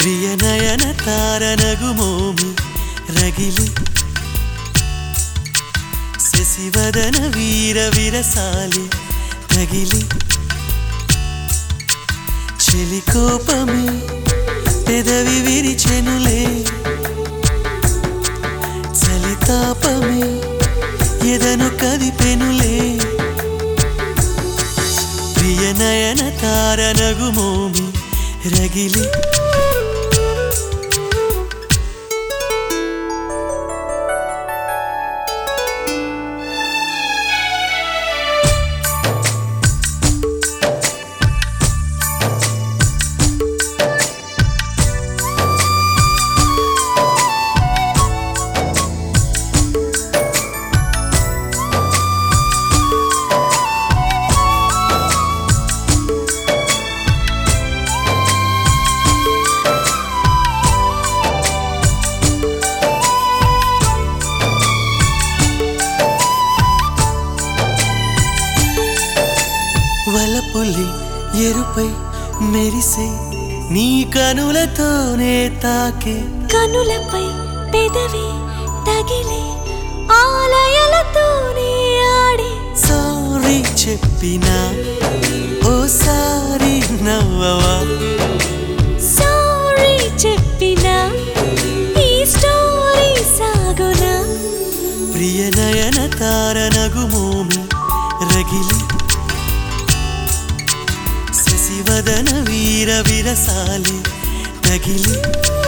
ప్రియ నయన తారనగుమోమి రగిలి శశివదన వీర విరసాలి తగిలి చెలి కోపమే పెదవి విరిచెనులే చలితాపమే ఎదను కదిపెనులే ప్రియ నయన తారనగుమోమి రగిలి వలపులి ఎరుపై మెరిసే నీ కనులతోనే తాకే కనులపై పెదవి తగిలే ఆలయాలతోనే ఆడే సారీ చెప్పినా ఓసారి నవ్వవా సారీ చెప్పినా ఈ స్టోరీ సాగునా ప్రియ నయన తారనగుమోమి రగిలి శశివదన వీర విరసాలి తగిలి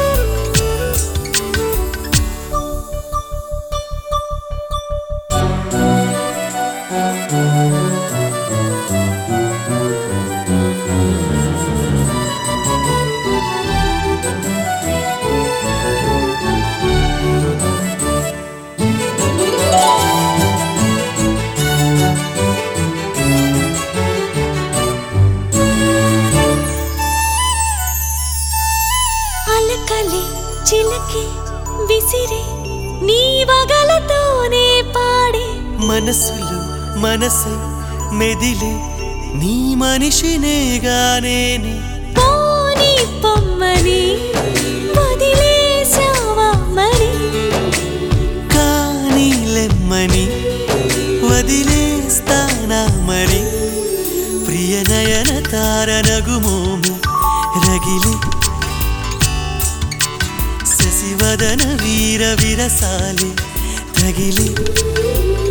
అలకలి చిలకి విసిరి నీ వగలతోనే పాడే మనసులు మనసై మెదిలే నీ మనిషినేగానేని పోని పొమ్మని వదిలేసావా మరి కానీ లెమ్మని వదిలేస్తానా మరి ప్రియ నయన తారనగుమోమి రగిలి శశివదన వీర విరసాలి తగిలి